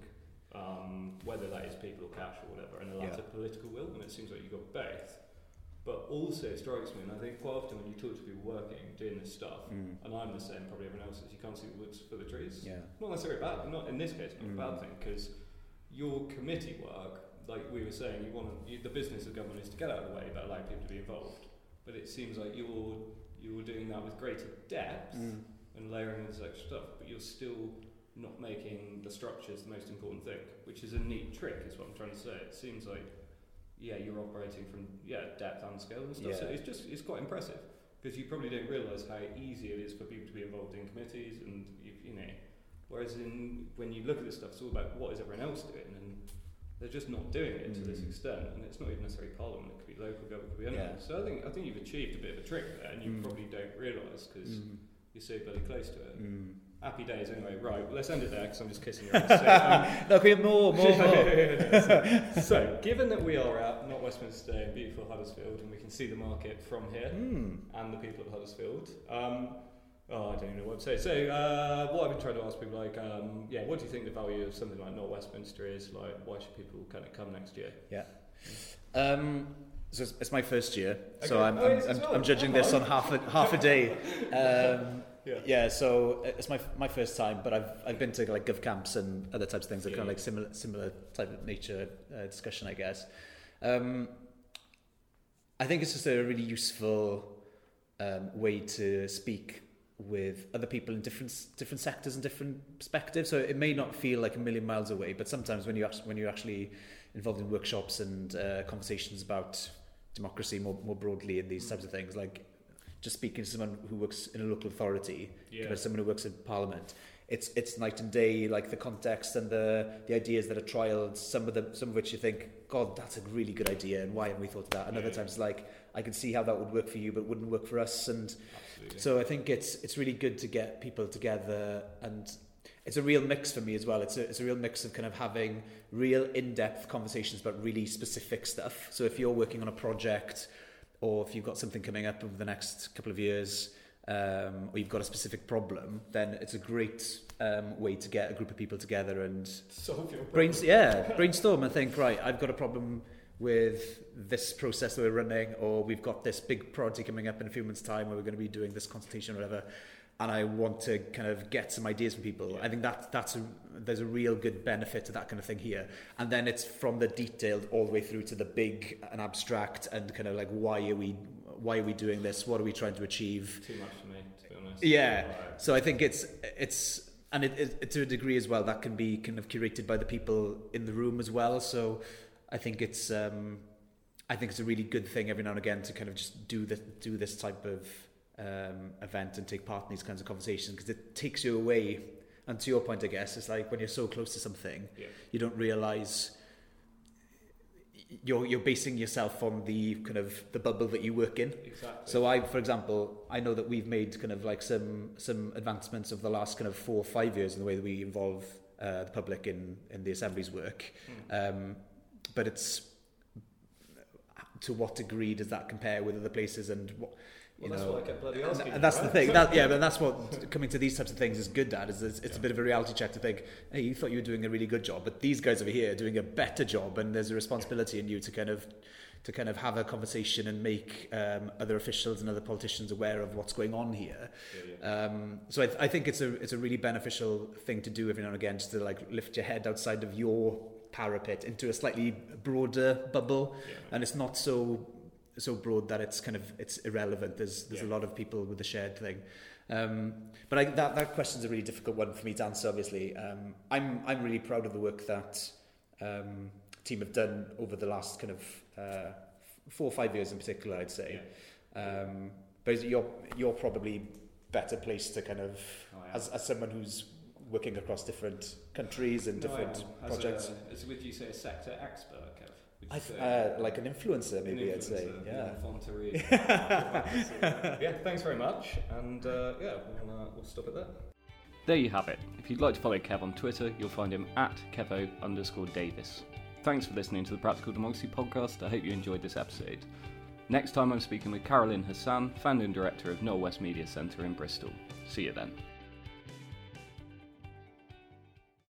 S3: um, whether that is people or cash or whatever, and a lack
S2: Yeah.
S3: of political will, and it seems like you've got both. But also it strikes me, and I think quite often when you talk to people working, doing this stuff,
S2: Mm.
S3: and I'm the same, probably everyone else is, you can't see the woods for the trees.
S2: Yeah.
S3: Not necessarily bad, not in this case, not
S2: Mm.
S3: a bad thing, because your committee work, like we were saying, you want to, you, the business of government is to get out of the way but allow people to be involved. But it seems like you're you're doing that with greater depth
S2: Mm.
S3: and layering in this extra stuff, but you're still not making the structures the most important thing, which is a neat trick, is what I'm trying to say. It seems like, yeah, you're operating from yeah depth and scale and stuff.
S2: Yeah.
S3: So it's just it's quite impressive, because you probably don't realise how easy it is for people to be involved in committees, and you, you know, whereas in when you look at this stuff, it's all about what is everyone else doing, and they're just not doing it to this
S2: Mm.
S3: extent, and it's not even necessarily Parliament. It could be local government, it could be anyone.
S2: Yeah.
S3: So I think I think you've achieved a bit of a trick there, and you
S2: Mm.
S3: probably don't realise because
S2: Mm.
S3: you're so bloody close to it.
S2: Mm.
S3: Happy days anyway. Right, well, let's end it there because I'm just kissing your ass. So, um,
S2: Look, we have more, more, more.
S3: so, given that we are at not Westminster in beautiful Huddersfield, and we can see the market from here
S2: Mm.
S3: and the people of Huddersfield, um, oh, I don't even know what to say. So, uh, what I've been trying to ask people, like, um, yeah, what do you think the value of something like Not Westminster is? Like, why should people kind of come next year?
S2: Yeah. Um, so it's, it's my first year, so
S3: Okay.
S2: I'm,
S3: Oh,
S2: I'm,
S3: it is as
S2: I'm,
S3: well.
S2: I'm judging
S3: Oh,
S2: this on half a, half a day. Um,
S3: Yeah.
S2: yeah, so it's my my first time, but I've I've been to like gov camps and other types of things that
S3: Yeah,
S2: kind of
S3: yeah.
S2: like similar similar type of nature uh, discussion, I guess. Um, I think it's just a really useful um, way to speak with other people in different different sectors and different perspectives. So it may not feel like a million miles away, but sometimes when you actually, when you're actually involved in workshops and uh, conversations about democracy more more broadly and these types of things, like just speaking to someone who works in a local authority,
S3: Yeah.
S2: kind of someone who works in Parliament, it's it's night and day. Like the context and the the ideas that are trialled, some of them, some of which you think, God, that's a really good idea, and why haven't we thought of that? And
S3: Yeah.
S2: other times, like, I can see how that would work for you, but wouldn't work for us. And
S3: Absolutely.
S2: so I think it's it's really good to get people together, and it's a real mix for me as well. It's a it's a real mix of kind of having real in-depth conversations about really specific stuff. So if you're working on a project, or if you've got something coming up over the next couple of years, um, or you've got a specific problem, then it's a great um, way to get a group of people together and
S3: Solve your
S2: brain,
S3: problem.
S2: yeah, brainstorm and think, right, I've got a problem with this process that we're running, or we've got this big project coming up in a few months' time where we're going to be doing this consultation or whatever, and I want to kind of get some ideas from people.
S3: Yeah.
S2: I think that that's a, there's a real good benefit to that kind of thing here. And then it's from the detailed all the way through to the big and abstract and kind of like, why are we why are we doing this? What are we trying to achieve?
S3: Too much for me, to be honest.
S2: Yeah.
S3: Right.
S2: So I think it's it's and it, it to a degree as well that can be kind of curated by the people in the room as well. So I think it's um, I think it's a really good thing every now and again to kind of just do this do this type of um, event and take part in these kinds of conversations, because it takes you away. And to your point, I guess, it's like when you're so close to something,
S3: Yeah.
S2: you don't realise you're you're basing yourself on the kind of the bubble that you work in.
S3: Exactly.
S2: So I, for example, I know that we've made kind of like some some advancements over the last kind of four or five years in the way that we involve uh, the public in in the Assembly's work.
S3: Mm.
S2: Um, but it's to what degree does that compare with other places, and what you
S3: Well, that's
S2: know?
S3: what I kept bloody
S2: and,
S3: asking
S2: and
S3: you,
S2: that's
S3: right?
S2: the thing. That, yeah, but that's what coming to these types of things is good at. Is it's, it's
S3: Yeah.
S2: a bit of a reality check to think, hey, you thought you were doing a really good job, but these guys over here are doing a better job, and there's a responsibility in you to kind of to kind of have a conversation and make um, other officials and other politicians aware of what's going on here.
S3: Yeah, yeah.
S2: Um, so I, th- I think it's a it's a really beneficial thing to do every now and again, just to like lift your head outside of your parapet into a slightly broader bubble,
S3: Yeah.
S2: and it's not so so broad that it's kind of it's irrelevant. There's there's
S3: Yeah.
S2: a lot of people with the shared thing. Um, but I, that that question's a really difficult one for me to answer. Obviously, um, I'm I'm really proud of the work that um, team have done over the last kind of uh, four or five years in particular, I'd say.
S3: Yeah.
S2: Um, but you're you're probably better placed to kind of
S3: Oh, yeah.
S2: as as someone who's working across different countries and
S3: No, I
S2: different
S3: am. As
S2: projects.
S3: A, as would you say a sector expert, Kev? Would you
S2: I,
S3: say?
S2: uh, like an influencer, maybe
S3: An
S2: I'd say.
S3: influencer,
S2: Yeah.
S3: Fun to read. Yeah, thanks very much, and uh, yeah, we'll, uh, we'll stop it there.
S1: There you have it. If you'd like to follow Kev on Twitter, you'll find him at Kevo underscore Davis. Thanks for listening to the Practical Democracy podcast. I hope you enjoyed this episode. Next time I'm speaking with Caroline Hassan, founding director of Noel West Media Centre in Bristol. See you then.